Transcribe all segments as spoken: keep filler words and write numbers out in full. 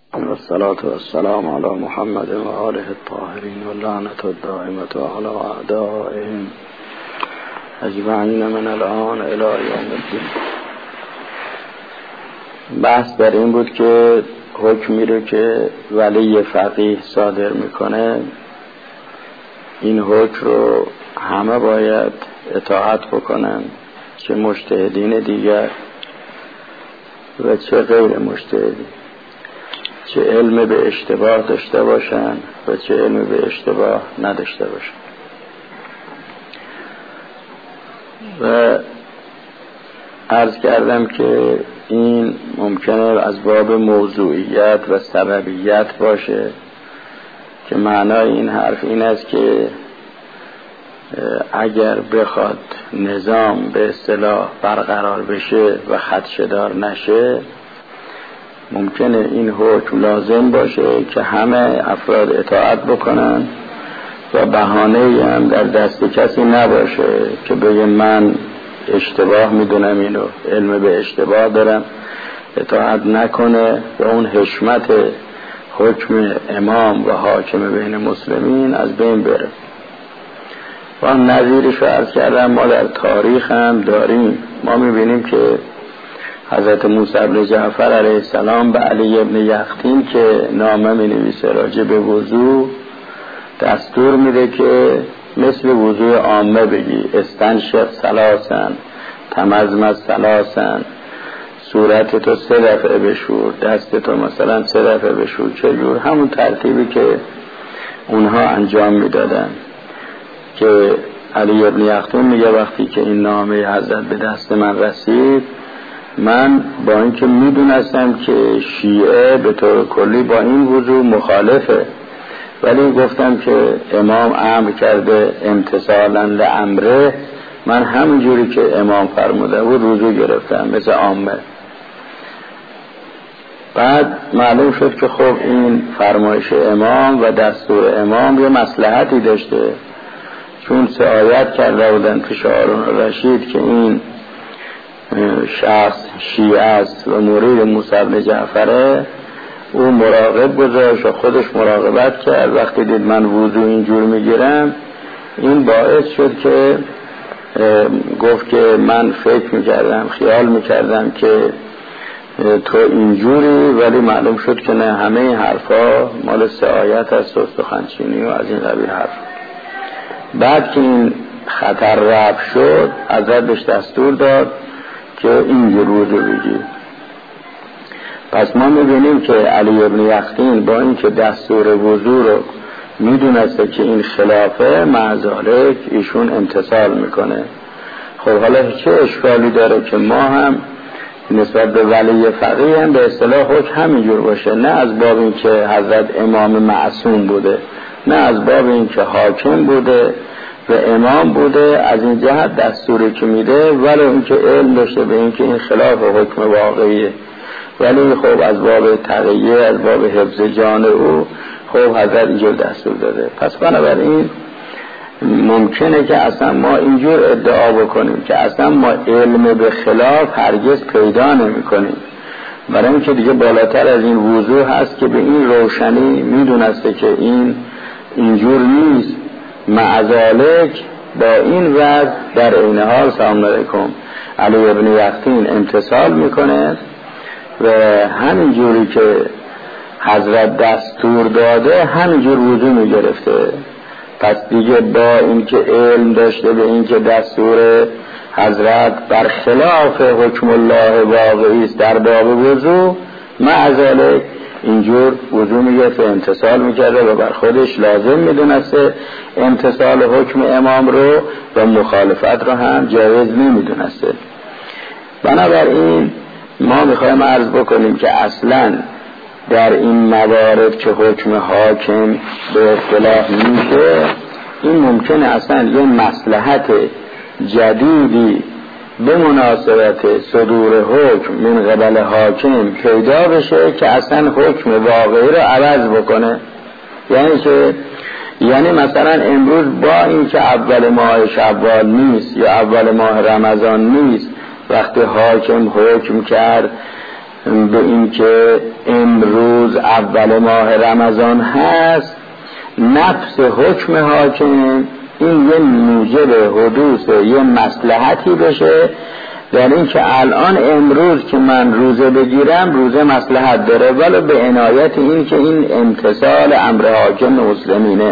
والصلاة والسلام على محمد و آله الطاهرین و لعنت الدائمة على اعدائهم اجمعین من الان الی یوم الدین. بحث در این بود که حکمی رو که ولی فقیه صادر میکنه، این حکم رو همه باید اطاعت بکنن، چه مجتهدین دیگر و چه غیر مجتهدین، چه علم به اشتباه داشته باشن و چه علم به اشتباه نداشته باشن. و عرض کردم که این ممکنه از باب موضوعیت و سببیت باشه که معنای این حرف این است که اگر بخواد نظام به اصطلاح برقرار بشه و خدشه‌دار نشه، ممکنه این حکم لازم باشه که همه افراد اطاعت بکنن و بهانه‌ای هم در دست کسی نباشه که بگه من اشتباه میدونم، اینو علم به اشتباه دارم، اطاعت نکنه و اون حشمت حکم امام و حاکم بین مسلمین از بین بره. و آن نظیرش رو عرض کردم ما در تاریخ هم داریم. ما میبینیم که حضرت موسی بن جعفر علیه السلام به علی ابن یقطین که نامه می نویسه راجع به وضو دستور میده که مثل وضوء عامه بگی، استنشق ثلاثن، تمزمز ثلاثن، صورت تو سه دفعه بشور، دست تو مثلا سه دفعه بشور، چجور همون ترتیبی که اونها انجام میدادن. که علی ابن یقطین میگه وقتی که این نامه حضرت به دست من رسید، من با اینکه میدونستم که شیعه به طور کلی با این وضوع مخالفه، ولی گفتم که امام امر کرده امتثالا لامره، من همونجوری که امام فرموده بود وضوع گرفتم مثل عامه. بعد معلوم شد که خب این فرمایش امام و دستور امام یه مصلحتی داشته، چون سه آیت کرده بودن پیش هارون الرشید که این شخص شیعه است و مرید موسی بن جعفره، او مراقب گذاشت و خودش مراقبت کرد. وقتی دید من وضو اینجور میگیرم، این باعث شد که گفت که من فکر میکردم خیال میکردم که تو اینجوری، ولی معلوم شد که نه، همه این حرفا مال سه آیت از سخنچینی و از این قبیل حرف. بعد که این خطر رفع شد، حضرت بهش دستور داد که اینجور وضو بگی. پس ما میبینیم که علی ابن یقطین با این که دستور وضو رو میدونسته که این خلافه، معذالک ایشون امتثال میکنه. خب حالا چه اشکالی داره که ما هم نسبت به ولی فقیه هم به اصطلاح حکم همینجور باشه، نه از باب این که حضرت امام معصوم بوده، نه از باب این که حاکم بوده و امام بوده، از این جهت دستوری که میده ولی این که علم داشته به این که این خلاف حکم واقعیه، ولی خب از باب تقیه، از باب حفظ جان او خب حضرت اینجور دستور داده. پس بنابراین ممکنه که اصلا ما اینجور ادعا بکنیم که اصلا ما علم به خلاف هرگز پیدا نمی کنیم، برای اینکه دیگه بالاتر از این وضوح هست که به این روشنی میدونسته که این اینجور نیست. معذالک با این وضع در این حال سلام علیکم علی ابن یقطین امتثال میکنه و همینجوری که حضرت دستور داده همینجور وضو میگرفته. پس دیگه با اینکه علم داشته به اینکه دستور حضرت برخلاف حکم الله واقعی است در باب وضو، معذالک اینجور وضو میگرفته، امتثال میکرده و بر خودش لازم میدونسته امتثال حکم امام رو و مخالفت رو هم جایز نمیدونسته. بنابراین ما میخوایم عرض بکنیم که اصلا در این موارد که حکم حاکم به اصطلاح میشه، این ممکنه اصلا یه مصلحت جدیدی به مناسبت صدور حکم من قبل حاکم پیدا بشه که اصلا حکم واقعی رو عوض بکنه. یعنی که یعنی مثلا امروز با این که اول ماه شوال نیست یا اول ماه رمضان نیست، وقتی حاکم حکم کرد به این که امروز اول ماه رمضان هست، نفس حکم حاکم این یه موجب حدوث یه مصلحتی بشه در این که الان امروز که من روزه بگیرم روزه مصلحت داره، ولی به عنایت این که این امتثال امر حاکم مسلمینه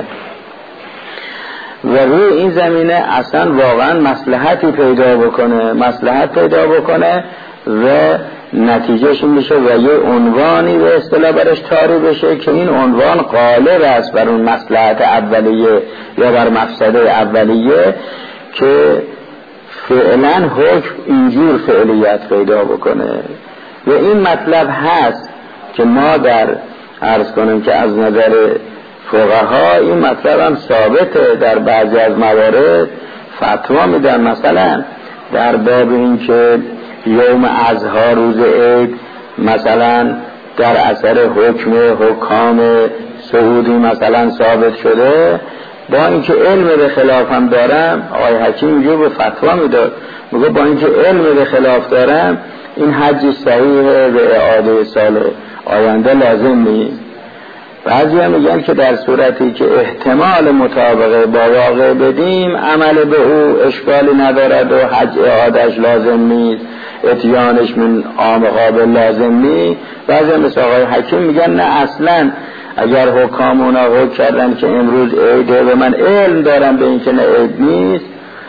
و روی این زمینه اصلا واقعا مصلحتی پیدا بکنه مصلحت پیدا بکنه و نتیجهش این میشه و یه عنوانی به اصطلاح برش طاری بشه که این عنوان غالب است بر اون مصلحت اولیه یا بر مفسده اولیه که فعلا حکم اینجور فعلیت پیدا بکنه. و این مطلب هست که ما در عرض کنیم که از نظر فقها این مطلب هم ثابته، در بعضی از موارد فتوا میدن، مثلا در باب این که یوم اضحی روز عید مثلا در اثر حکم حکام سعودی مثلا ثابت شده، با اینکه علم به خلاف هم دارم، آقای حکیم اینجور به فتوا میداد، میگه با اینکه علم به خلاف دارم این حج صحیحه به اعاده سال آینده لازم نیست. بعضی هم میگن که در صورتی که احتمال مطابقه با واقع بدیم عمل به او اشکالی ندارد و حج اعادهش لازم نیست، اتیانش من عام قابل لازم نیست. بعضی هم مثل آقای حکیم میگن نه اصلا اگر حکام اونا حکم کردن که امروز عیده و من علم دارم به این که نه عید نیست،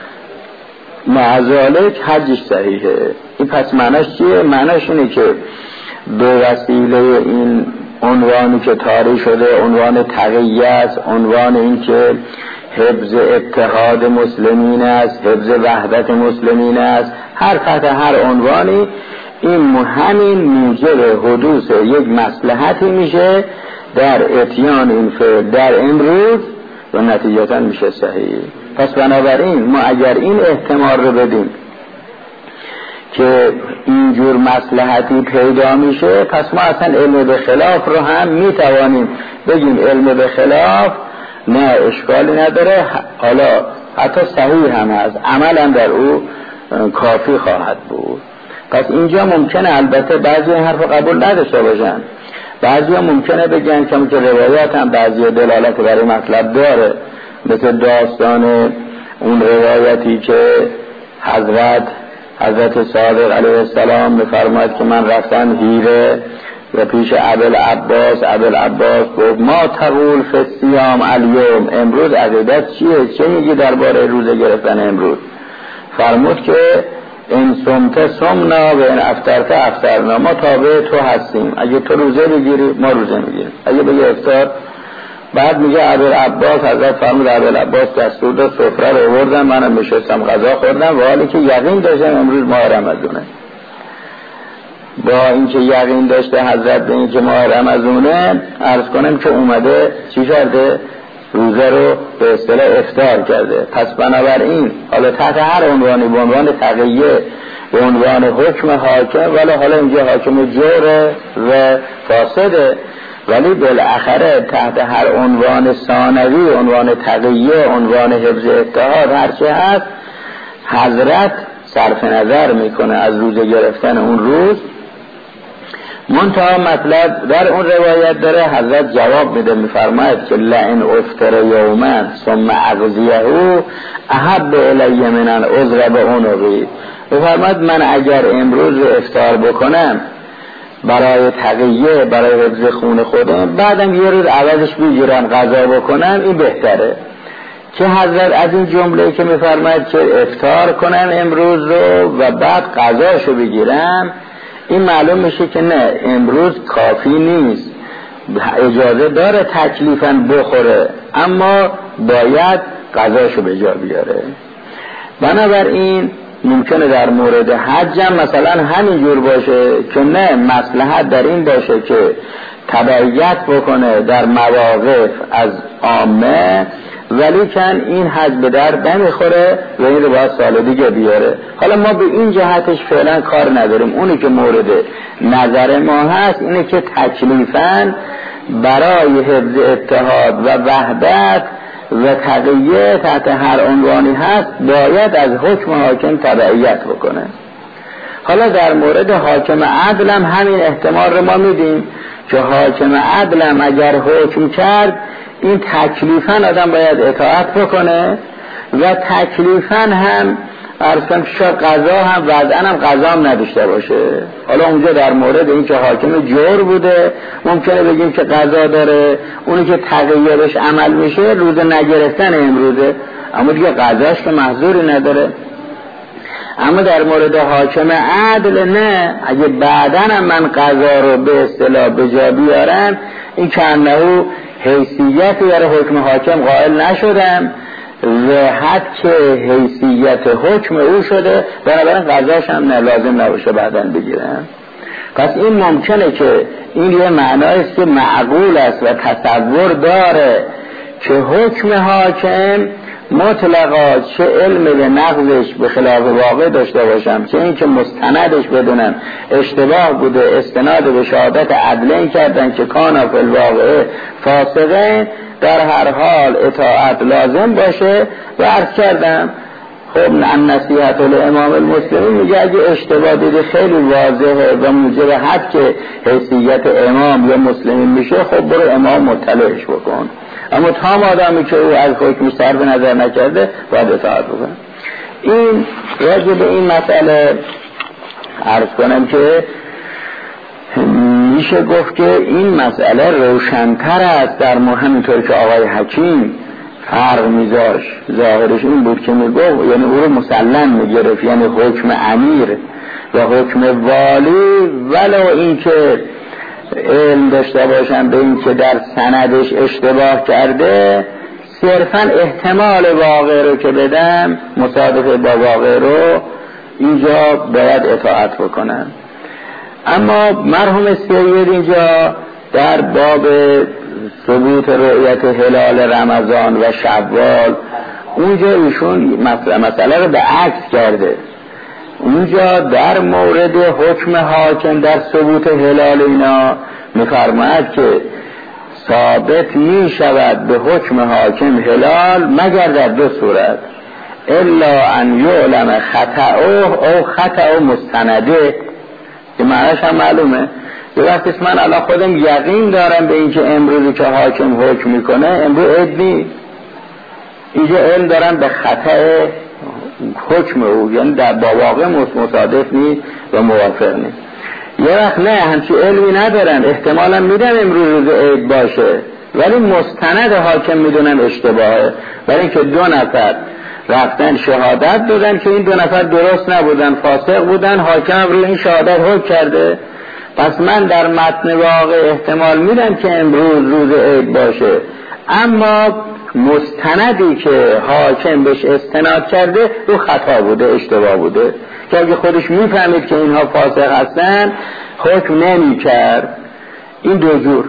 معذالک حجش صحیحه. این پس معناش چیه؟ معناش اینه که به وسیله این عنوانی که طاری شده، عنوان تقییت، عنوان این که حفظ اتحاد مسلمین است، حفظ وحدت مسلمین است، هر تحت هر عنوانی این همین موجب حدوث یک مصلحتی میشه در اتیان این فعل در امروز و نتیجتا میشه صحیح. پس بنابراین ما اگر این احتمال رو بدیم که اینجور مصلحتی پیدا میشه، پس ما اصلا علم به خلاف رو هم میتوانیم بگیم علم به خلاف نه اشکالی نداره، حالا حتی صحیح هم هست، عمل هم در او کافی خواهد بود. پس اینجا ممکنه البته بعضی حرف قبول نداشته باشن، بعضی ها ممکنه بگن که روایات هم بعضی دلالت برای مطلب داره، مثل داستان اون روایتی که حضرت حضرت صادق علیه السلام می‌فرماید که من رفتم هیره و پیش ابوالعباس ابوالعباس گفت ما تقول فی الصیام الیوم، امروز عقیدت چیه؟ چه میگی درباره روزه گرفتن امروز؟ فرمود که این صمت صمنا و این افطرت افطرنا، ما تابع تو هستیم، اگه تو روزه بگیری ما روزه میگیریم، اگه بگی افطار. بعد میگه ابوالعباس حضرت فرمود ابوالعباس دستور داد سفره رو آوردن، منم نشستم غذا خوردم و حالی که یقین داشتم امروز ماه رمضانه. با اینکه یقین داشته حضرت به اینکه ماه رمضانه، عرض کنم که اومده چی کرده؟ روزه رو به اصطلاح افطار کرده. پس بنابراین حالا تحت هر عنوانی، به عنوان تقیه، به عنوان حکم حاکم، ولی حالا اینجا حاکم جوره و فاسده، ولی بالاخره تحت هر عنوان ثانوی، عنوان تقیه، عنوان حفظ اتحاد، هرچی هست حضرت صرف نظر میکنه از روزه گرفتن اون روز. منتها مطلب در اون روایت داره، حضرت جواب میده، میفرماید که لئن افطر یوما ثم اقضیه احب الی من ان اضرب عنقی. میفرماید من اگر امروز افطار بکنم برای تقیه، برای حفظ خون خودم، بعدم یه روز عوضش بگیرم غذا بکنم، این بهتره. که حضرت از این جمله که میفرماید که افطار کنم امروز رو و بعد غذاشو بگیرم، این معلوم میشه که نه، امروز کافی نیست، اجازه داره تکلیفاً بخوره اما باید غذاشو به جا بیاره. بنابراین ممکنه در مورد حج هم مثلا همین جور باشه که نه، مصلحت در این باشه که تبعیت بکنه در مواقف از عامه، ولی کن این حج به درد نمیخوره و این رو باید سال دیگه بیاره. حالا ما به این جهتش فعلا کار نداریم، اونی که مورد نظر ما هست اینه که تکلیفاً برای حفظ اتحاد و وحدت و تقیه تحت هر عنوانی هست باید از حکم حاکم تبعیت بکنه. حالا در مورد حاکم عدل هم همین احتمال رو ما میدیم که حاکم عدل هم اگر حکم کرد این تکلیفاً آدم باید اطاعت بکنه و تکلیفاً هم ارسم شاید قضا هم وضعاً هم قضا هم نداشته باشه. حالا اونجا در مورد این که حاکم جور بوده ممکنه بگیم که قضا داره، اونی که تغییرش عمل میشه روز نگرفتن امروزه، اما دیگه قضاش که محظوری نداره. اما در مورد حاکم عدل نه، اگه بعداً من قضا رو به اصطلاح به جا بیارم این که انهو حیثیت در حکم حاکم قائل نشدم و حد که حیثیت حکم او شده بنابراین قضاش هم لازم نباشه بعداً بگیرم. پس این ممکنه که این یه معنایست که معقول است و تصور داره که حکم حاکم مطلقا چه علم به نقضش به خلاف واقع داشته باشم، چه این که مستندش بدونم اشتباه بوده، استناد به شهادت عدلین کردن که کانا فی الواقع فاسقین، در هر حال اطاعت لازم باشه. و عرض کردم خب نصیحت الامام المسلمین میگه اگه اشتباه دیده خیلی واضحه و موجب حد که حیثیت امام یا مسلمین میشه خب برو امام مطلعش بکن، اما تا آدمی که او از حکم سر به نظر نکرده باید اطاعت بکنه. این راجع به این مسئله عرض کنم که میشه گفت که این مسئله روشن‌تر است در همینطور که آقای حکیم فرق میذاش. ظاهرش این بود که میگفت یعنی او رو مسلم میگرفت، یعنی حکم امیر و حکم والی ولو این که علم داشته باشن به این که در سندش اشتباه کرده، صرفا احتمال واقع رو که بدم مصادفه با واقع رو اینجا باید اطاعت بکنن. اما مرحوم سید اینجا در باب ثبوت رؤیت هلال رمضان و شوال اونجا ایشون مسئله رو به عکس کرده. اونجا در مورد حکم حاکم در ثبوت هلال اینا می‌فرماید که ثابت می شود به حکم حاکم هلال مگر در دو صورت، الا ان یعلم خطأه او خطأ مستنده، که معنیش هم معلومه. یه وقتی من الان خودم یقین دارم به این که امروزی که حاکم حکم میکنه امروز عید نیست، اینجا علم دارم به خطأ حکم او، یعنی در با واقع مصادف نیست و موافق نیست. یه وقت نه همچی علمی ندارن، احتمالا میدن امروز روز عید باشه ولی مستند حاکم میدونن اشتباهه، برای اینکه دو نفر رفتن شهادت دادن که این دو نفر درست نبودن، فاسق بودن، حاکم روی این شهادت حکم کرده. پس من در متن واقع احتمال میدم که امروز روز عید باشه، اما مستندی که حاکم بهش استناد کرده او خطا بوده، اشتباه بوده، که اگه خودش میفهمید که اینها فاسق هستن حکم نمی کرد. این دو جور.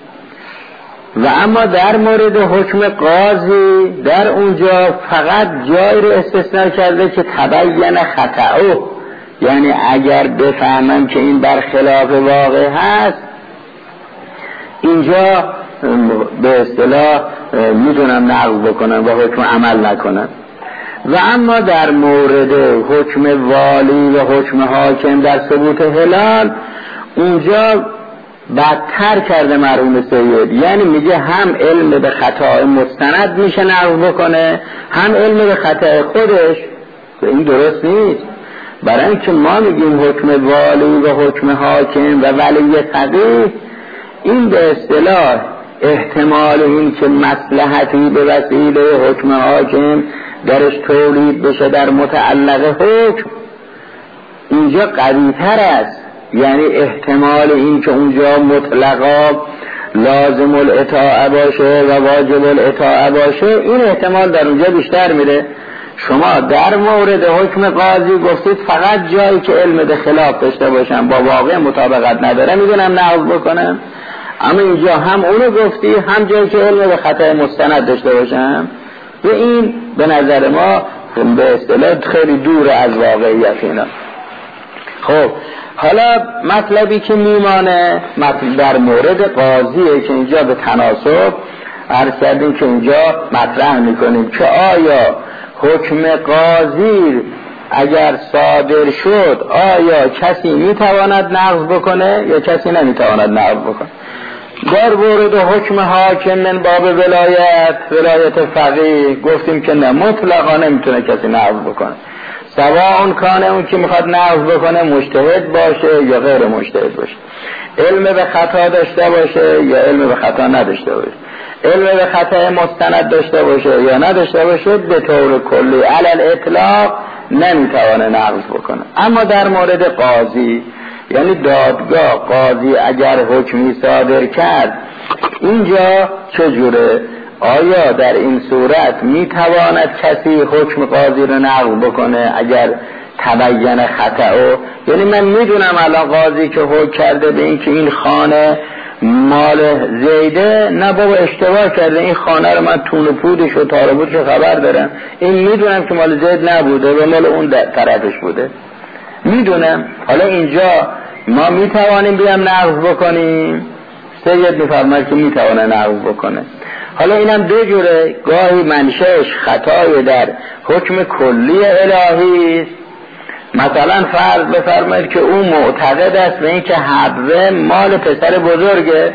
و اما در مورد حکم قاضی در اونجا فقط جای رو استثناء کرده که تبین خطأه، یعنی اگر بفهمم که این برخلاف واقع هست اینجا به اصطلاح میدونم نقض بکنم و حکم عمل نکنم. و اما در مورد حکم والی و حکم حاکم در ثبوت هلال اونجا بدتر کرده مرحوم سید، یعنی میگه هم علم به خطا مستند میشه نقض بکنه، هم علم به خطا خودش. این درست نیست، برای اینکه ما میگیم حکم والی و حکم حاکم و ولی فقیه، این به اصطلاح احتمال این که مصلحتی به وسیله حکم حاکم درش تولید بشه در متعلق حکم اینجا قوی تر است. یعنی احتمال این که اونجا مطلقا لازم الاطاعه باشه و واجب الاطاعه باشه این احتمال در اونجا بیشتر میره. شما در مورد حکم قاضی گفتید فقط جایی که علم به خلاف داشته باشم با واقع مطابقت نداره میدونم نقض بکنم، اما اینجا هم اونو گفتی هم جایی که علم به خطا مستند داشته باشم، و این به نظر ما به اصطلاح خیلی دور از واقعیت اینا. خب حالا مطلبی که میمانه مطلب در مورد قاضیه که اینجا به تناسب عرض کردیم که اینجا مطرح میکنیم که آیا حکم قاضی اگر صادر شد آیا کسی میتواند نقض بکنه یا کسی نمیتواند نقض بکنه؟ در مورد حکم حاکم من باب ولایت ولایت فقیه گفتیم که نه، مطلقا نمیتونه کسی نقض بکنه، سواء کانه اون که میخواد نقض بکنه مجتهد باشه یا غیر مجتهد باشه، علم به خطا داشته باشه یا علم به خطا نداشته باشه، علم به خطا مستند داشته باشه یا نداشته باشه، به طور کلی علل اطلاق نمیتوانه نقض بکنه. اما در مورد قاضی، یعنی دادگاه، قاضی اگر حکمی صادر کرد اینجا چجوره؟ آیا در این صورت میتواند کسی حکم قاضی رو نقض بکنه اگر تبین خطا؟ یعنی من میدونم الان قاضی که حکم کرده به این که این خانه مال زیده، نه بابا اشتباه کرده، این خانه رو من تون و پودش و تار و پودش خبر دارم، این میدونم که مال زید نبوده و مال اون طرفش بوده، میدونم. حالا اینجا ما میتوانیم بیام نقض بکنیم؟ سید میفرماید که میتوانه نقض بکنه. حالا اینم دو جوره، گاهی منشأش خطای در حکم کلی الهی است، مثلا فرض بفرمایید که او معتقد است به این که حبه مال پسر بزرگه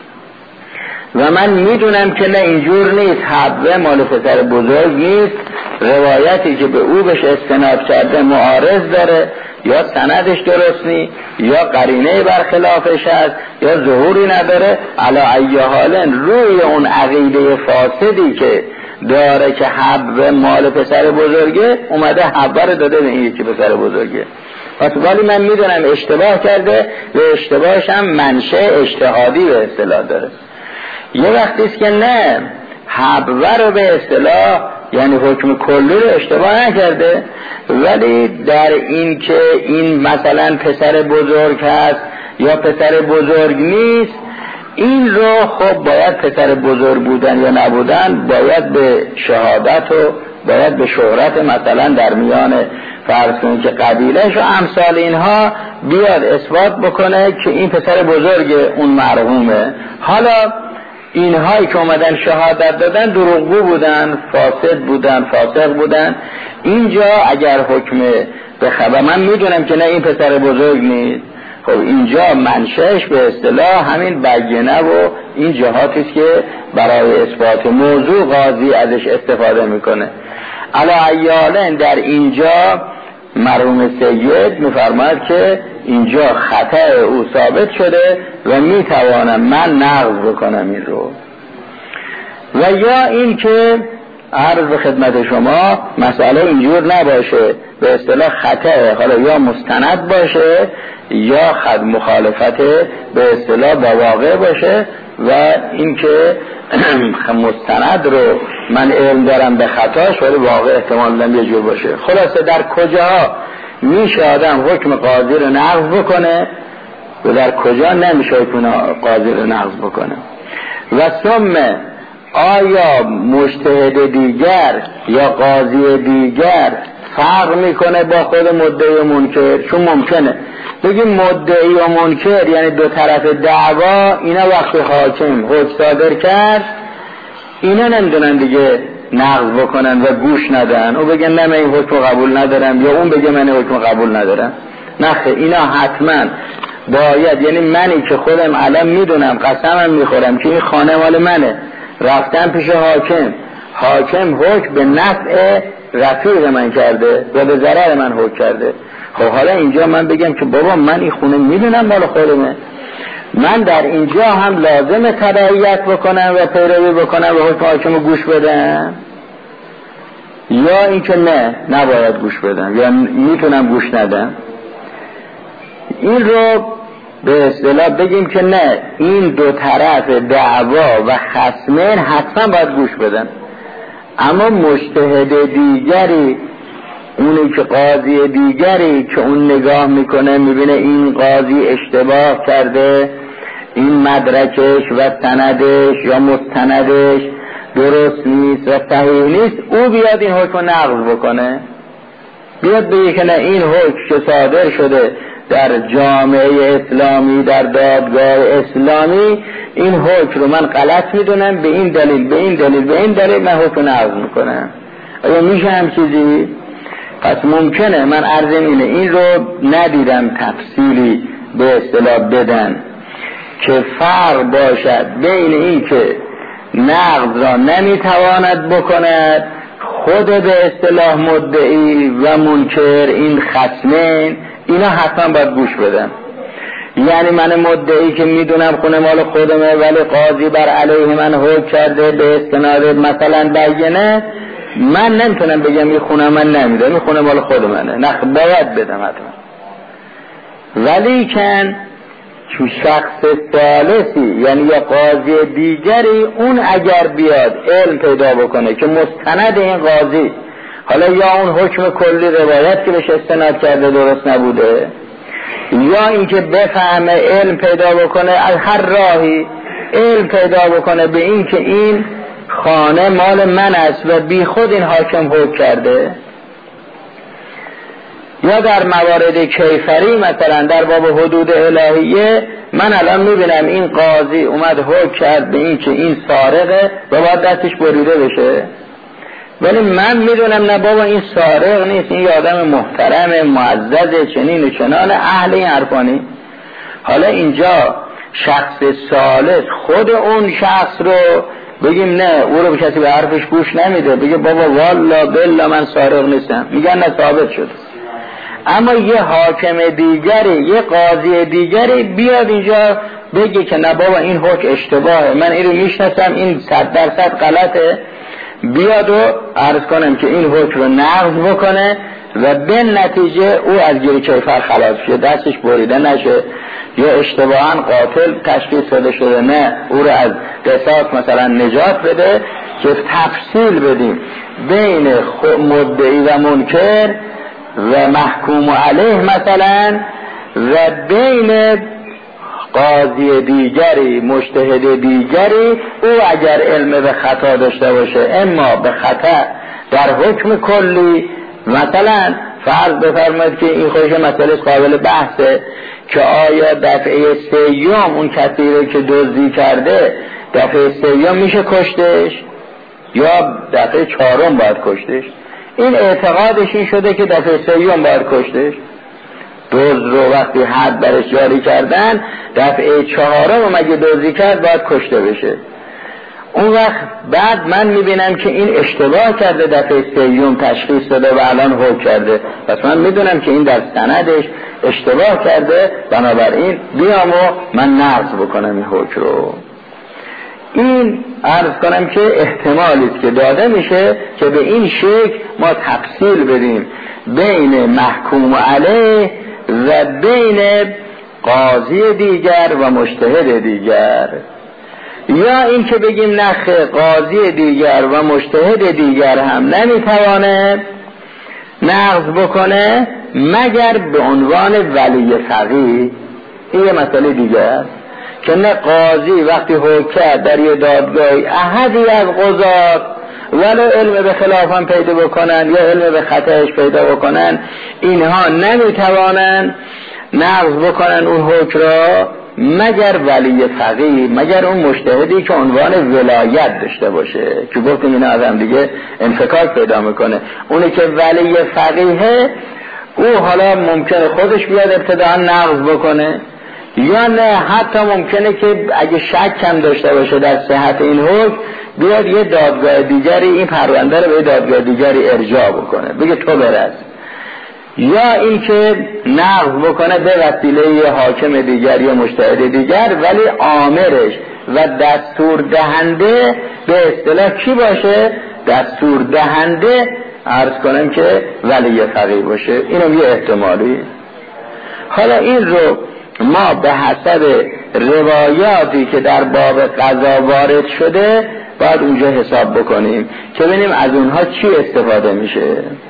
و من میدونم که نه اینجور نیست، حبه مال پسر بزرگ نیست، روایتی که به او بهش استناد کرده معارض داره، یا سندش درست نیست، یا قرینه برخلافش هست، یا ظهوری نداره، علی ای حال روی اون عقیده فاسدی که داره که حبه مال پسر بزرگه اومده حبه رو داده به این یکی پسر بزرگه. پس ولی من میدونم اشتباه کرده و اشتباهش هم منشأ اجتهادی به اصطلاح داره. یه وقتیست که نه، حبه رو به اصطلاح یعنی حکم کلی رو اشتباه نکرده، ولی در این که این مثلا پسر بزرگ هست یا پسر بزرگ نیست، این رو خب باید پسر بزرگ بودن یا نبودن باید به شهادت و باید به شهرت مثلا در میان فرض کنید که قبیلهش و امثال اینها بیاد اثبات بکنه که این پسر بزرگ اون مرحومه. حالا اینهایی که اومدن شهادت دادن دروغگو بودن، فاسد بودن، فاسق بودن، اینجا اگر حکم به خبر من میدونم که نه این پسر بزرگ نیست، خب اینجا منشأش به اصطلاح همین بیانه و این جهاتیست که برای اثبات موضوع قاضی ازش استفاده میکنه. علی ایالن در اینجا مرحوم سید میفرماید که اینجا خطا او ثابت شده و میتوانم من نقض بکنم این رو. و یا این که عرض خدمت شما مسئله اینجور نباشه، به اصطلاح خطا حالا یا مستند باشه یا خد مخالفت به اصطلاح با واقع باشه، و این که مستند رو من علم دارم به خطاش ولی واقع احتمال نمی یه جور باشه. خلاصه در کجا میشه آدم حکم قاضی رو نقض بکنه و در کجا نمیشه حکم قاضی رو نقض بکنه. و ثم آیا مجتهد دیگر یا قاضی دیگر فرق میکنه با خود مدعی و منکر؟ چون ممکنه بگیم مدعی و منکر یعنی دو طرف دعوا، اینا وقتی حاکم حکم صادر کرد اینا نمیدونن دیگه نقض بکنن و گوش ندن و بگن نه من این حکم قبول ندارم، یا اون بگه من این حکم قبول ندارم. نخه اینا حتما باید، یعنی منی که خودم الان میدونم قسمم میخورم که این خانه مال منه، رفتم پیش حاکم، حاکم حکم به نفع رفیق من کرده و به ضرر من حکم کرده، خب حالا اینجا من بگم که بابا من این خونه میدونم مال خودمه، من در اینجا هم لازم تبعیت بکنم و پیروی بکنم و حکم حاکم رو گوش بدم، یا اینکه نه نباید گوش بدم یا میتونم گوش ندم؟ این رو به اصطلاح بگیم که نه، این دو طرف دعوا و خصمین حتما باید گوش بدن، اما مجتهد دیگری، اونی که قاضی دیگری که اون نگاه میکنه میبینه این قاضی اشتباه کرده، این مدرکش و سندش یا مستندش درست نیست و صحیح نیست، او بیاد این حکم نقض بکنه، بیاد بگه که نه این حکم که صادر شده در جامعه اسلامی در دادگاه اسلامی، این حکم رو من غلط میدونم به این دلیل به این دلیل به این دلیل من حکم نقض میکنم. آیا میشه هم چیزی؟ پس ممکنه من عرض اینه این رو ندیدم تفصیلی به اصطلاح بدن که فرق باشد بین این که نقض را نمیتواند بکند خود به اصطلاح مدعی و منکر، این خصمین، اینا حتما باید گوش بدن. یعنی من مدعی که میدونم خونه مال خودمه ولی قاضی بر علیه من حکم کرده به استناد مثلا بینه، من نمیتونم بگم این خونه من نمیده، این خونه مال خود منه، نه باید بدم حتما. ولی کن چون شخص ثالثی یعنی یا قاضی دیگری اون اگر بیاد علم پیدا بکنه که مستند این قاضی، حالا یا اون حکم کلی روایت که بهش استناد کرده درست نبوده، یا اینکه بفهمه علم پیدا بکنه از هر راهی علم پیدا بکنه به این که این خانه مال من است و بی خود این حاکم حکم کرده، یا در موارد کیفری مثلا در باب حدود الهیه من الان میبینم این قاضی اومد حکم کرد به این که این سارقه و باید دستش بریده بشه، ولی من میدونم نه بابا این سارق نیست، این یه آدم محترم معزز چنین و چنان اهل این حرفانی. حالا اینجا شخص ثالث خود اون شخص رو بگیم نه او رو به کسی به حرفش گوش نمیده، بگه بابا والا بلا من سارق نیستم، میگن نه ثابت شد. اما یه حاکم دیگری یه قاضی دیگری بیاد اینجا بگه که نه بابا این حکم اشتباهه، من این رو میشناسم این صد درصد غلطه، بیاد و عرض کنم که این حکم رو نقض بکنه و به نتیجه او از گیر کیفر خلاص شه، دستش بریده نشه، یا اشتباهاً قاتل تشخیص داده شده نه او رو از قصاص مثلا نجات بده، که تفصیل بدیم بین مدعی و منکر و محکوم علیه مثلا و بین قاضی دیگری مجتهد دیگری، او اگر علم به خطا داشته باشه اما به خطا در حکم کلی، مثلا فرض بفرمایید که این خودش مسئله قابل بحثه که آیا دفعه سیوم اون کسی رو که دزدی کرده دفعه سیوم میشه کشتش یا دفعه چهارم باید کشتش، این اعتقادش این شده که دفعه سیوم باید کشتش، دزد رو وقتی حد برش جاری کردن دفعه چهارم مگه دزدی کرد باید کشته بشه. اون وقت بعد من میبینم که این اشتباه کرده دفعه سیوم تشخیص داده و الان حکم کرده، پس من میدونم که این در سندش اشتباه کرده، بنابراین بیام و من نقض بکنم این حکم رو. این عرض کنم که احتمالی که داده میشه که به این شکل ما تفصیل بدیم بین محکوم علیه و بین قاضی دیگر و مجتهد دیگر، یا این که بگیم نخ قاضی دیگر و مجتهد دیگر هم نمیتوانه نقض بکنه مگر به عنوان ولی فقیه. این یه مسئله دیگر که نه قاضی وقتی حکم کرد در یه دادگاهی احدی از قضات ولو علم به خلافان پیدا بکنن یا علم به خطاش پیدا بکنن، اینها نمیتوانن نقض بکنن اون حکم را مگر ولی فقیه، مگر اون مجتهدی که عنوان ولایت داشته باشه، که گفتیم اینا از هم دیگه انفکاک پیدا میکنه. اونی که ولی فقیه او حالا ممکنه خودش بیاد ابتداء نقض بکنه، یا نه حتی ممکنه که اگه شک هم داشته باشه در صحت این حکم بیاد یه دادگاه دیگری این پرونده رو به دادگاه دیگری ارجاع بکنه، بگه تو برس، یا این که نقض بکنه به وسیله یه حاکم دیگر یا مجتهد دیگر، ولی آمرش و دستور دهنده به اصطلاح کی باشه؟ دستور دهنده عرض کنم که ولی فقیه باشه. اینم یه احتمالی. حالا این رو ما به حسب روایاتی که در باب قضا وارد شده باید اونجا حساب بکنیم که ببینیم از اونها چی استفاده میشه،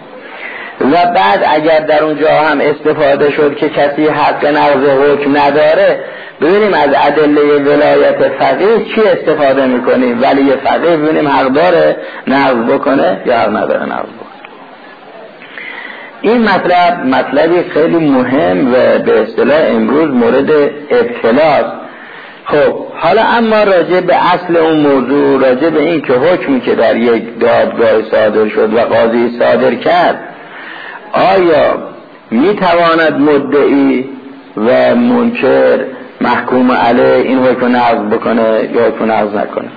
و بعد اگر در اونجا هم استفاده شد که کسی حق نقض حکم نداره ببینیم از ادله ولایت فقیه چی استفاده میکنیم، ولی فقیه ببینیم حق داره نقض بکنه یا حق نداره نقض بکنه. این مطلب مطلبی خیلی مهم و به اصطلاح امروز مورد ابتلاست. خب حالا اما راجع به اصل اون موضوع، راجع به این که حکمی که در یک دادگاه صادر شد و قاضی صادر کرد آیا میتواند مدعی و منکر محکوم علیه این حکم نقض بکنه یا حکم نقض نکنه؟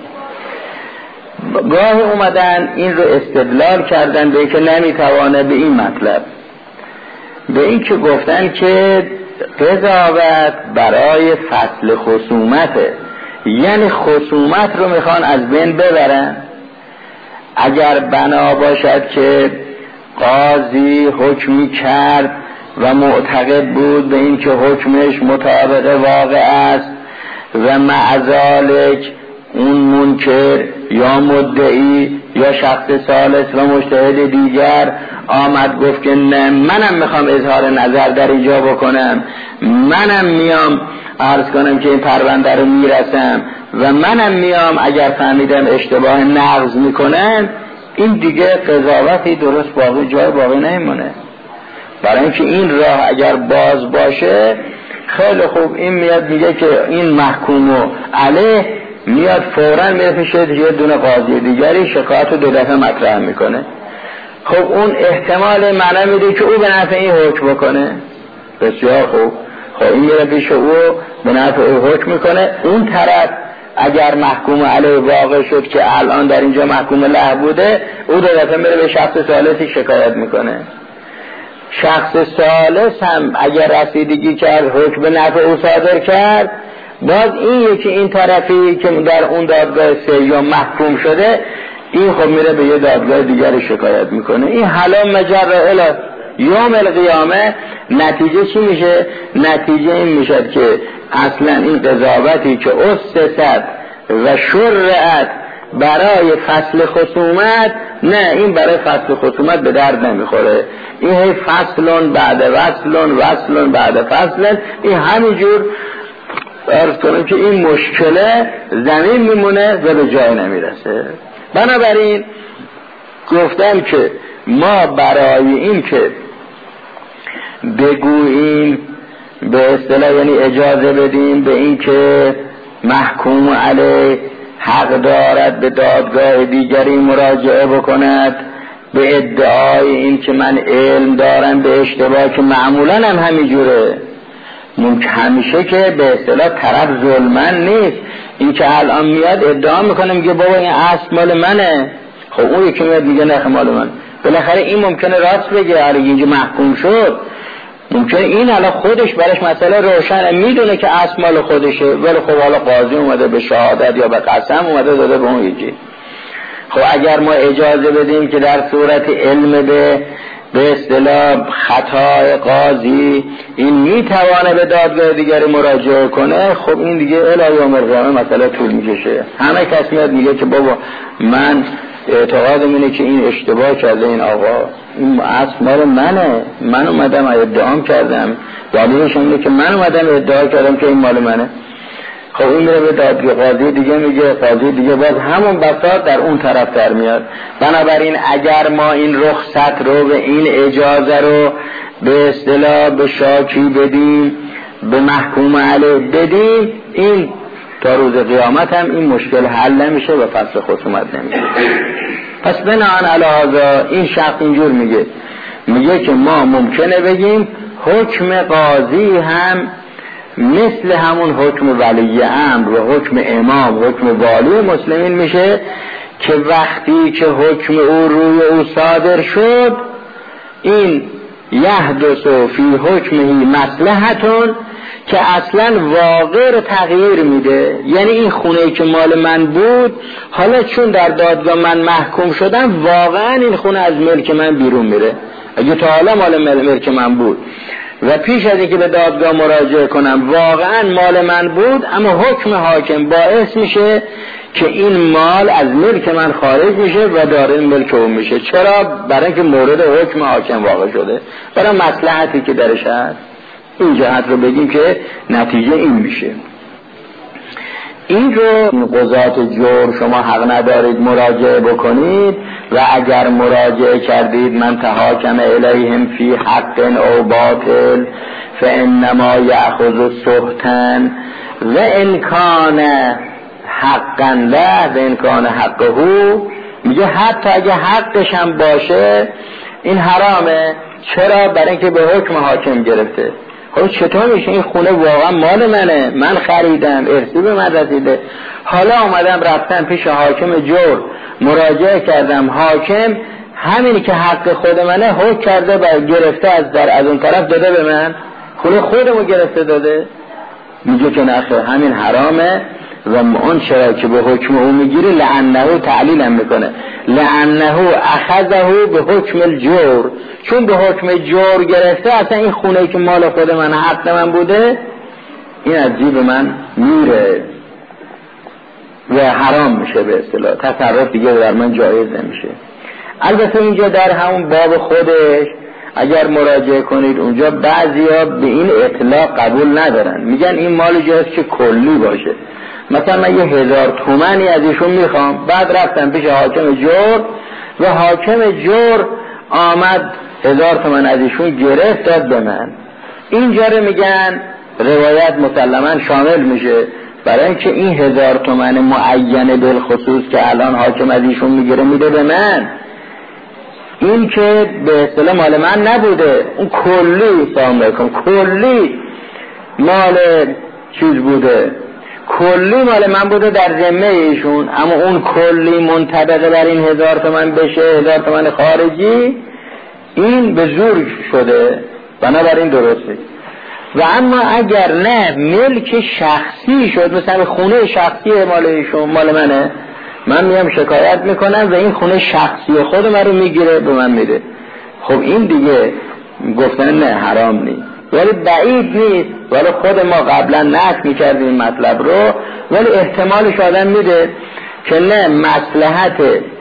گاهی اومدن این رو استدلال کردن به اینکه نمیتوانه به این مطلب، به این که گفتن که قضاوت برای فصل خصومته، یعنی خصومت رو میخوان از بین ببرن. اگر بنا باشد که قاضی حکمی کرد و معتقد بود به این که حکمش مطابق واقع است و معذالک اون منکر یا مدعی یا شخص ثالث و مجتهد دیگر آمد گفت که نه منم میخوام اظهار نظر در اینجا بکنم، منم میام عرض کنم که این پرونده رو میرسم و منم میام اگر فهمیدم اشتباه نقض میکنن، این دیگه قضاوتی درست باقی جای باقی نمیمونه. برای اینکه این راه اگر باز باشه خیلی خوب این میاد میگه که این محکوم علیه میاد فوراً میره پیش یه دونه قاضی دیگری شکایت رو دو دفعه مطرح میکنه. خب اون احتمال معنی میده که او به نفع این حکم بکنه. بسیار خوب، خب این میره پیش او به نفع او حکم میکنه. اون طرف اگر محکوم علیه واقع شد که الان در اینجا محکوم له بوده، او دو دفعه میره به شخص ثالثی شکایت میکنه. شخص ثالث هم اگر رسیدگی کرد حکم به نفع او صادر کرد، باز این یکی این طرفی که در اون دادگاه سیوم محکوم شده، این خب میره به یه دادگاه دیگر شکایت میکنه. این حالا مجرد الی یوم القیامه نتیجه چی میشه؟ نتیجه این میشد که اصلا این قضاوتی که اسست و شرعت برای فصل خصومت، نه این برای فصل خصومت به درد نمیخوره. این هی فصلون بعد وصلون وصلون بعد فصلون، این همینجور عرض کنم که این مشکله زمین میمونه و به جای نمیرسه. بنابراین گفتم که ما برای این که بگوییم به اصطلاح یعنی اجازه بدیم به این که محکوم علیه حق دارد به دادگاه دیگری مراجعه بکند به ادعای این که من علم دارم به اشتباه، که معمولا هم همینجوره، ممکن همیشه که به اصطلاح طرف ظلمن نیست. این که الان میاد ادعا میکنه میگه بابا این اصل مال منه، خب اون یکی میاد میگه نه مال من، بالاخره این ممکنه راست بگه حالا اینجا محکوم شد، ممکنه این حالا خودش برش مسئله روشنه، میدونه که اصل مال خودشه، ولی خب حالا قاضی اومده به شهادت یا به قسم اومده داده به اون یکی. خب اگر ما اجازه بدیم که در صورت علم به به اصطلاح خطای قاضی این میتوانه به دادگاه دیگری مراجعه کنه، خب این دیگه الی یوم القیامه مسئله طول میکشه. همه کس میاد میگه که بابا من اعتقادم اینه که این اشتباه کرده این آقا، این اصل مال منه، من اومدم ادعام کردم، دلیلش اینه که من اومدم ادعا کردم که این مال منه. خب این میره به دادگاه قاضی دیگه میگه، قاضی دیگه باز همون بساط در اون طرف در میاد. بنابراین اگر ما این رخصت رو به این اجازه رو به اصطلاح به شاکی بدیم، به محکوم علیه بدیم، این تا روز قیامت هم این مشکل حل نمیشه و فصل خصومت نمیشه. پس بناهن علی هذا این شخص اینجور میگه میگه که ما ممکنه بگیم حکم قاضی هم مثل همون حکم ولی امر و حکم امام، حکم والی مسلمین میشه که وقتی که حکم او روی او صادر شد، این یحدث فی حکمه مصلحتون که اصلا واقع رو تغییر میده. یعنی این خونه‌ای که مال من بود، حالا چون در دادگاه من محکوم شدم، واقعا این خونه از ملک من بیرون میره. اگه تا حالا مال ملک من بود و پیش از اینکه به دادگاه مراجعه کنم واقعا مال من بود، اما حکم حاکم باعث میشه که این مال از ملک من خارج میشه و داره ملک اون میشه. چرا؟ برای اینکه مورد حکم حاکم واقع شده، برای مصلحتی که درش هست. این جهت رو بگیم که نتیجه این میشه. این رو قضات جور شما حق ندارید مراجعه بکنید و اگر مراجعه کردید من تحاکم الیهم فی حق او باطل فانما یأخذ سهتا و انکان حقا له و انکان حقه، میگه حتی اگه حقش هم باشه این حرامه، چرا؟ برای اینکه به حکم حاکم گرفته. خب چطور میشه؟ این خونه واقعا مال منه، من خریدم، ارثی به من رسیده. حالا آمدم رفتم پیش حاکم جور مراجعه کردم، حاکم همینی که حق خود منه حکم کرده و گرفته از در از اون طرف داده به من، خونه خودمو گرفته داده. میگه که نخیر همین حرامه و اون چرا که به حکم او میگیره لعنه تعلیل هم میکنه، لعنه اخذه به حکم الجور، چون به حکم جور گرفته اصلا این خونه که مال خود من حق من بوده این از جیب من میره و حرام میشه، به اصطلاح تصرف دیگه در من جایز نمیشه. البته اینجا در همون باب خودش اگر مراجعه کنید اونجا بعضیا به این اطلاق قبول ندارن، میگن این مال جاست که کلی باشه. مثلا من یه هزار تومنی از ایشون میخوام، بعد رفتم پیش حاکم جور و حاکم جور آمد هزار تومن از ایشون گرفت داد به من، اینجا رو میگن روایت مسلما شامل میشه، برای اینکه این هزار تومن معینه بالخصوص که الان حاکم از ایشون میگیره میده به من، این که به اصطلاح مال من نبوده، اون کلی سلام علیکم کلی مال چیز بوده، کلی مال من بوده در ذمه ایشون، اما اون کلی منطبقه بر این هزار تومن بشه هزار تومن خارجی، این به زور شده، بنابراین درسته. و اما اگر نه ملک شخصی شد، مثلا خونه شخصی مال ایشون مال منه، من میام شکایت میکنم و این خونه شخصی خود من رو میگیره به من میده، خب این دیگه گفتن نه حرام نیست، ولی بعید نیست، ولی خود ما قبلا نقد میکردیم این مطلب رو، ولی احتمالش آدم میده که نه مصلحت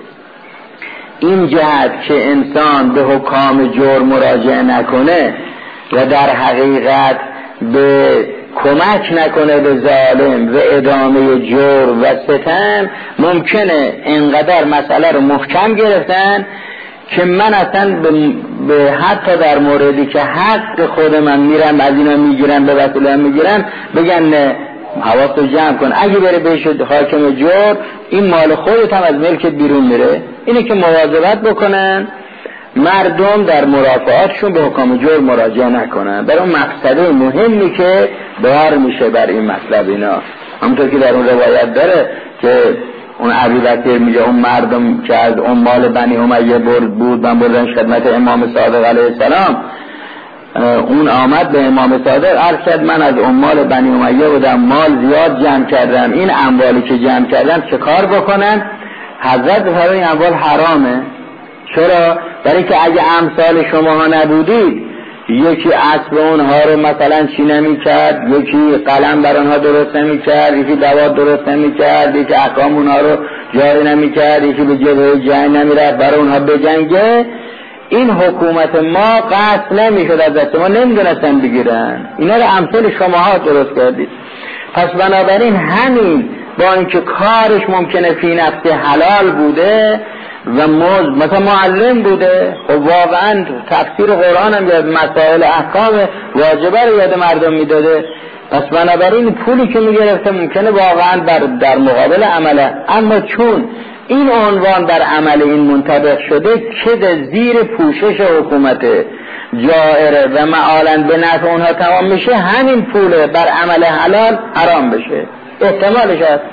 این جهت که انسان به حکام جور مراجعه نکنه و در حقیقت به کمک نکنه به ظالم و ادامه جور و ستم، ممکنه انقدر مسئله رو محکم گرفتن که من اصلا به, به حتی در موردی که حق خود من میرم از اینا میگیرم به وسیله میگیرم بگن نه حواستو جمع کن، اگه بره بهش حاکم جور این مال خودت هم از ملکت بیرون میره. اینه که مواظبت بکنن مردم در مرافعاتشون به حکام جور مراجعه نکنن، برای اون مقصده مهمی که بار میشه بر این مطلب اینا. همونطور که در اون روایت داره که اون ابوبکر میگه اون مردم که از اون مال بنی امیه بود من بردن خدمت امام صادق علیه السلام، اون آمد به امام صادق عرض کرد من از اون مال بنی امیه بودم، مال زیاد جمع کردم، این اموالی که جمع کردم چه کار بکنم؟ حضرت فرمود این اموال حرامه. چرا؟ برای که اگه امثال شما ها نبودید یکی اسب اونها رو مثلا چی نمی کرد، یکی قلم بر اونها درست نمی کرد، یکی دوات درست نمی کرد، یکی احکام اونها رو جاری نمی کرد، یکی به جبهه جنگ نمی رفت برای اونها بجنگه، این حکومت ما قصد نمی شد از دست ما، نمی دونستن بگیرن. اینا رو امثال شما ها درست کردید. پس بنابراین همین با اینکه کارش ممکنه فی نفس حلال بوده و موز مثلا معلم بوده، خب واقعا تفسیر قرآن هم یاد مسائل احکام واجبه رو یاد مردم میداده، پس بنابراین پولی که میگرفته ممکنه واقعا در, در مقابل عمله، اما چون این عنوان در عمل این منطبق شده که در زیر پوشش حکومت جائره و معالاً به نفع اونها تمام میشه، همین پوله بر عمل حلال حرام بشه، احتمالش هست.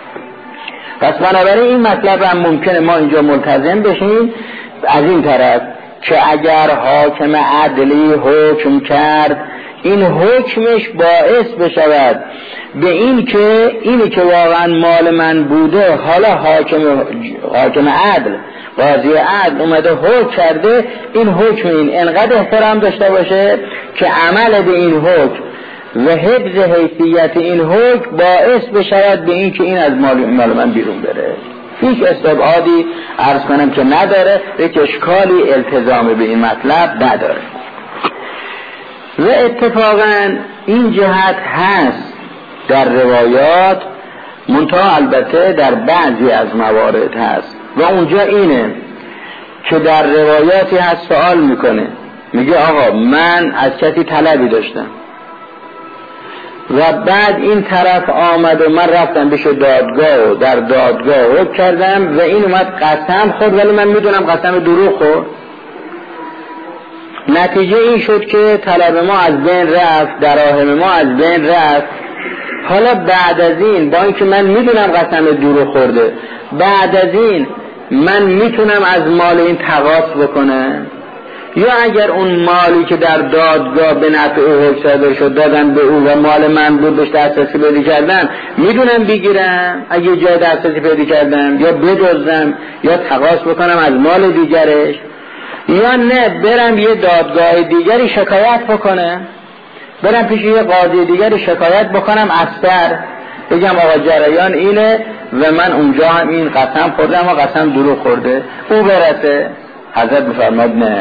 پس بنابراین این مطلب هم ممکنه ما اینجا ملتزم بشیم از این طرف که اگر حاکم عدلی حکم کرد این حکمش باعث بشود به این که اینی که واقعا مال من بوده، حالا حاکم حاکم عدل قاضی عدل اومده حکم کرده، این حکم این انقدر احترام داشته باشه که عمل به این حکم و حفظ حیثیت این حکم باعث بشود به این که این از مال من بیرون بره. هیچ استبعادی عرض کنم که نداره، یک اشکالی التزام به این مطلب نداره. و اتفاقا این جهت هست در روایات، منتها البته در بعضی از موارد هست و اونجا اینه که در روایاتی هست سوال میکنه، میگه آقا من از کسی طلبی داشتم و بعد این طرف آمد و من رفتم بشه دادگاه و در دادگاه حکم کردم و این اومد قسم خورد ولی من میدونم قسم دروغ خورد، نتیجه این شد که طلب ما از بین رفت، دراهم ما از بین رفت. حالا بعد از این با اینکه من میدونم قسم دروغ خورده، بعد از این من میتونم از مال این تقاص بکنم، یا اگر اون مالی که در دادگاه به نفع او حکم صادر شد دادن به او و مال من بود بهش دسترسی پیدا کردم، میدونم بگیرم اگه جای دسترسی پیدا کردم، یا بدزدم یا تقاص بکنم از مال دیگرش، یا نه برم یه دادگاه دیگری شکایت بکنم، برم پیش یه قاضی دیگری شکایت بکنم اثر بگم آقا جریان اینه و من اونجا هم این قسم خوردم و قسم دروغ خورده، او برسه. حضرت میفرماد نه،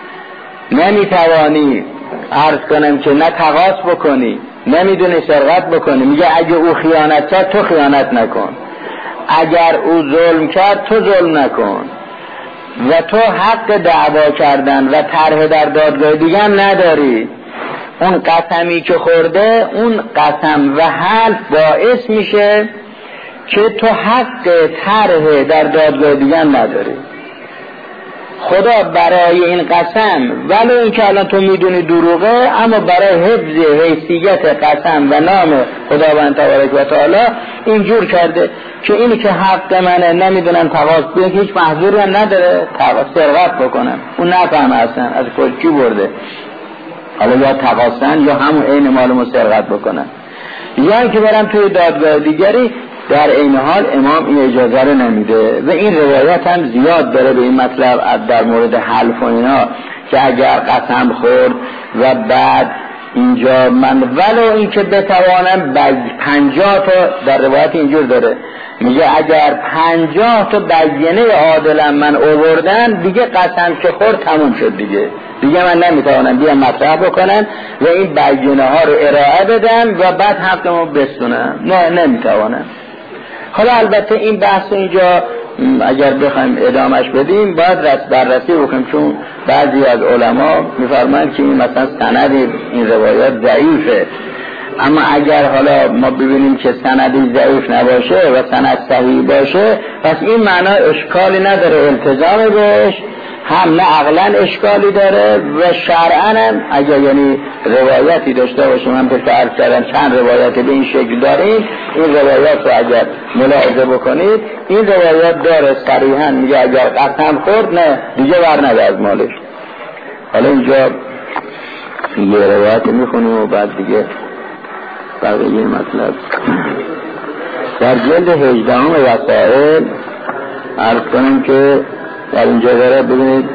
نمیتوانی عرض کنم که نه تقاص بکنی نمیدونی سرقت بکنی. میگه اگه او خیانت کرد تو خیانت نکن، اگر او ظلم کرد تو ظلم نکن، و تو حق دعوا کردن و طرح در دادگاه دیگه نداری. اون قسمی که خورده، اون قسم و حلف باعث میشه که تو حق طرح در دادگاه دیگه نداری. خدا برای این قسم ولو اینکه الان تو میدونی دروغه، اما برای حفظ حیثیت قسم و نام خداوند تبارک و تعالی اینجور کرده که اینی که حق منه نمیدونم تقاص بیان که هیچ محضوری هم نداره تقاص سرقت بکنم، اون نفهم اصلا از کجا برده، حالا یا تقاصن یا همون عین مالمو سرقت بکنم، یا که برم توی دادگاه دیگری. در این حال امام این اجازه رو نمیده و این روایت هم زیاد داره به این مطلب در مورد حلف و اینا که اگر قسم خورد و بعد اینجا من ولو این که بتوانم پنجاه تا، در روایت اینجور داره میگه اگر پنجاه تا بیانه عادلم من آوردن دیگه قسم که خورد تموم شد دیگه دیگه من نمیتوانم بیام مطرح بکنم و این بیانه ها رو ارائه بدم و بعد حقمو بستونم، نه نمیتوانم. حالا البته این بحث اینجا اگر بخوایم ادامش بدیم باید رس بررسی بکنیم، چون بعضی از علما میفرمایند که این مثلا سند این روایات ضعیفه، اما اگر حالا ما ببینیم که سندی ضعیف نباشه و سند صحیح باشه پس این معنا اشکالی نداره التزام بهش، هم نه عقلا اشکالی داره و شرعا هم اگر یعنی روایتی داشته باشیم، هم که عرض کردم چند روایت به این شکل داریم، این روایات رو اگر ملاحظه بکنید این روایات داره صریحا میگه اگر قسم خورد نه دیگه ورنده از مالش. حالا اینجا یه روایت میخونیم و بعد دیگه بقیه مطلب در جلد هجدهم وسائل عرض کنیم که در اینجا داره ببینید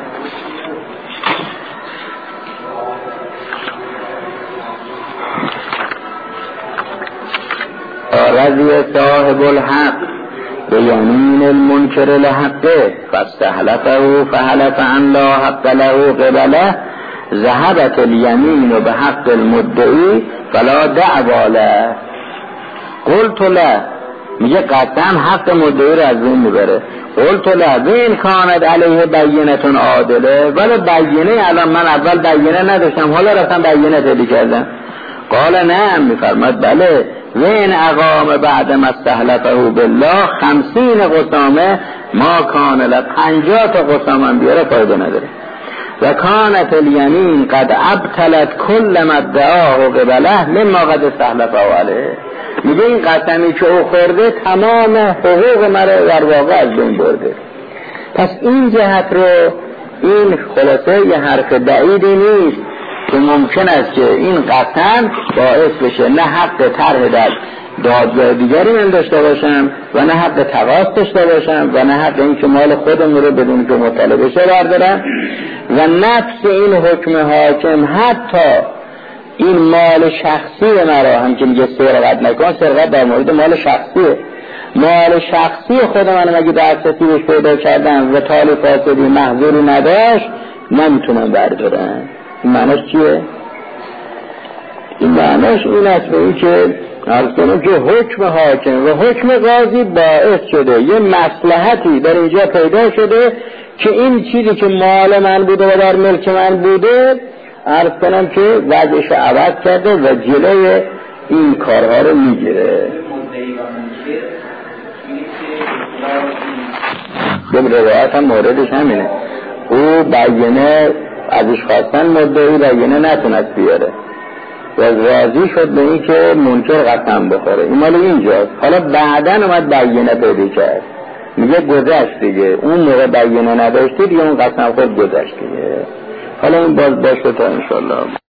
رضی صاحب الحق به یمین المنکر لحقه فاستحلفه فحلف ان لا حق له قبله ذهبت الیمین به حق المدعی فلا دعوا له. قلت له میگه قسم حق مدعی رو از بین میبره. قلت له بین کانت علیه بینتون عادله، ولی بینه الان من اول بینه نداشتم حالا رفتم بینه پیدا کردم. قال نه، میفرماد بله وین اقام بعد ما استحلفه بالله خمسین قسامه ما کان له، پنجاه تا قسامه بیاره فایده نداره. و کانت الیمین قد ابطلت کل ما ادعاه قبله مما قد استحلفه علیه. میگه این قسمی که او خورده تمام حقوق مرا در واقع از بین برده. پس این جهت رو این خلاصه یه حرف بعیدی نیست که ممکن است که این قسم باعث بشه نه حق طرح در دادگاه دیگری من داشته باشم و نه حق تقاص داشته باشم و نه حق این که مال خودم رو بدون که مطالبه بشه بردارم و نفس این حکم حاکم حتی این مال شخصی مرا هم که میگه سرقت نکن، سرقت در مورد مال شخصیه، مال شخصی خود من اگه دسترسی بهش پیدا کردم و طال فاسدی محضوری نداشت نمیتونم بردارم. این معنیش چیه؟ این معنیش این است به این که عرض کنم که حکم حاکم و حکم قاضی باعث شده یه مصلحتی در اینجا پیدا شده که این چیزی که مال من بوده و در ملک من بوده عرض کنم که وضعش عوض کرده و جلوی این کارها رو میگیره. به روایت هم موردش همینه، او بیانه ازش خواستن مدعی بینه نتونست بیاره و راضی شد به این که منکر قسم بخوره. این مال اینجاست. حالا بعداً اومد بینه پیدا کرد، میگه گذشت دیگه، اون موقع بینه نداشتید یا اون قسم خود گذشت دیگه. حالا این باز باشه تا انشالله